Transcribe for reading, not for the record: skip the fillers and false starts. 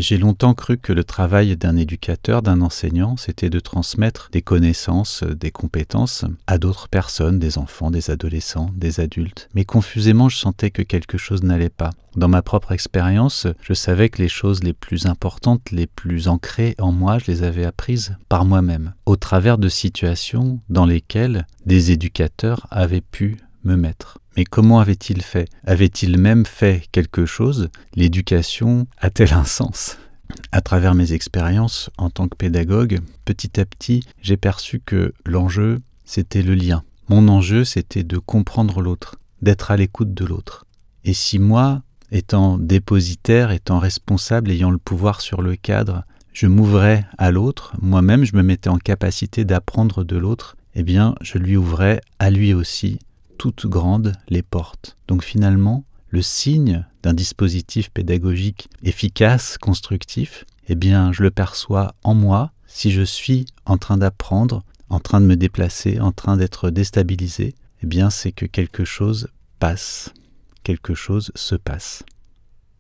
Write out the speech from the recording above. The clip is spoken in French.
J'ai longtemps cru que le travail d'un éducateur, d'un enseignant, c'était de transmettre des connaissances, des compétences à d'autres personnes, des enfants, des adolescents, des adultes. Mais confusément, je sentais que quelque chose n'allait pas. Dans ma propre expérience, je savais que les choses les plus importantes, les plus ancrées en moi, je les avais apprises par moi-même, au travers de situations dans lesquelles des éducateurs avaient pu me mettre. Mais comment avait-il fait? Avait-il même fait quelque chose? L'éducation a-t-elle un sens? À travers mes expériences en tant que pédagogue, petit à petit, j'ai perçu que l'enjeu, c'était le lien. Mon enjeu, c'était de comprendre l'autre, d'être à l'écoute de l'autre. Et si moi, étant dépositaire, étant responsable, ayant le pouvoir sur le cadre, je m'ouvrais à l'autre, moi-même je me mettais en capacité d'apprendre de l'autre, eh bien je lui ouvrais à lui aussi toutes grandes les portes. Donc finalement, le signe d'un dispositif pédagogique efficace, constructif, eh bien je le perçois en moi si je suis en train d'apprendre, en train de me déplacer, en train d'être déstabilisé, eh bien c'est que quelque chose passe, quelque chose se passe.